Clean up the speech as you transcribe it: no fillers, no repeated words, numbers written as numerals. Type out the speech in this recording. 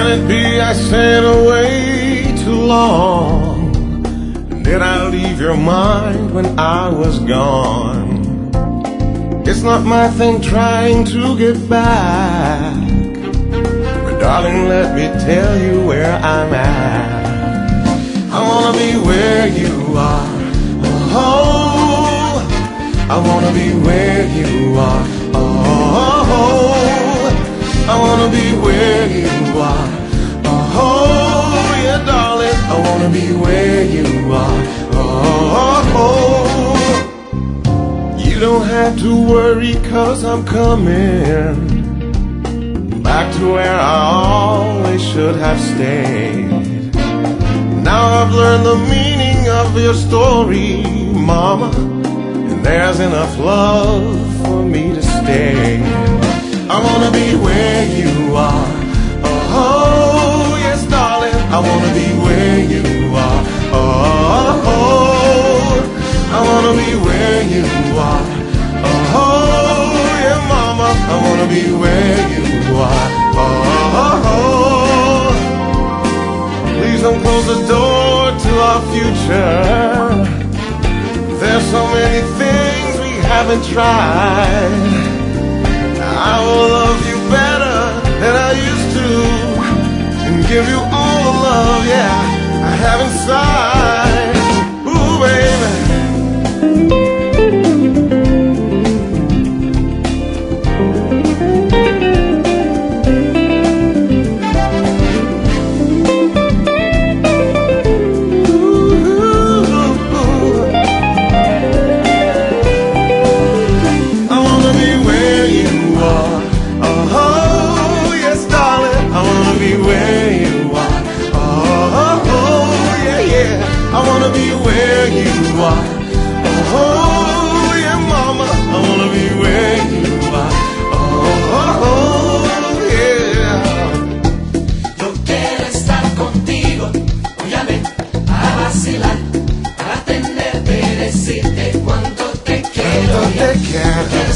it be I stayed away too long? Did I leave your mind when I was gone? It's not my thing trying to get back, but darling, let me tell you where I'm at. I wanna be where you are. Oh, I wanna be where you are. Oh, I wanna be where you are. Oh, yeah, darling, I wanna be where you are. Oh, you don't have to worry, 'cause I'm coming back to where I always should have stayed. Now I've learned the meaning of your story, mama, and there's enough love for me to stay. I wanna be where you are. Oh, yes, darling, I wanna be where you are. Oh, I wanna be where you are. Oh, yeah, mama, I wanna be where you are. Oh, please don't close the door to our future. There's so many things we haven't tried. I will love you better than I used to, and give you all the love, yeah, I have inside. Ooh, baby. I wanna be where you are. Oh, yeah, mama, I wanna be where you are. Oh, yeah. Yo quiero estar contigo, óyame, a vacilar, a tenerte, decirte cuánto te quiero. Cuánto te quiero.